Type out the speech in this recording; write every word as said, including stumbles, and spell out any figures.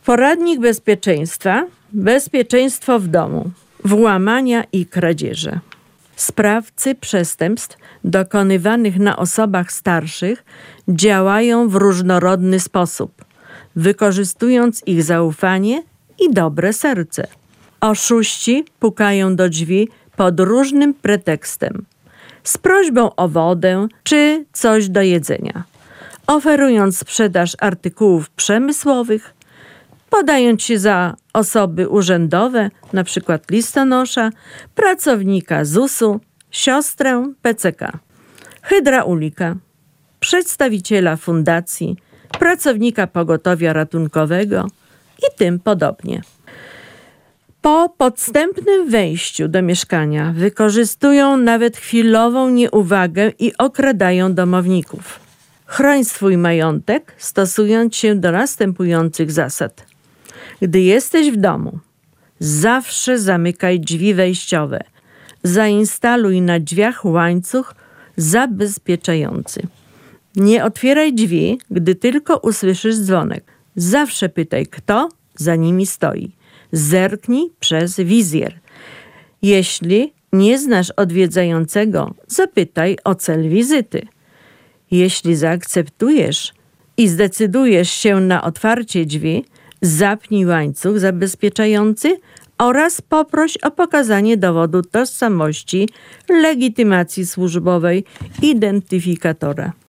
Poradnik bezpieczeństwa. Bezpieczeństwo w domu. Włamania i kradzieże. Sprawcy przestępstw dokonywanych na osobach starszych działają w różnorodny sposób, wykorzystując ich zaufanie i dobre serce. Oszuści pukają do drzwi pod różnym pretekstem, z prośbą o wodę czy coś do jedzenia, oferując sprzedaż artykułów przemysłowych, podając się za osoby urzędowe, np. listonosza, pracownika zusu, siostrę P C K, hydraulika, przedstawiciela fundacji, pracownika pogotowia ratunkowego i tym podobnie. Po podstępnym wejściu do mieszkania wykorzystują nawet chwilową nieuwagę i okradają domowników. Chroń swój majątek, stosując się do następujących zasad. Gdy jesteś w domu, zawsze zamykaj drzwi wejściowe. Zainstaluj na drzwiach łańcuch zabezpieczający. Nie otwieraj drzwi, gdy tylko usłyszysz dzwonek. Zawsze pytaj, kto za nimi stoi. Zerknij przez wizjer. Jeśli nie znasz odwiedzającego, zapytaj o cel wizyty. Jeśli zaakceptujesz i zdecydujesz się na otwarcie drzwi, zapnij łańcuch zabezpieczający oraz poproś o pokazanie dowodu tożsamości, legitymacji służbowej, identyfikatora.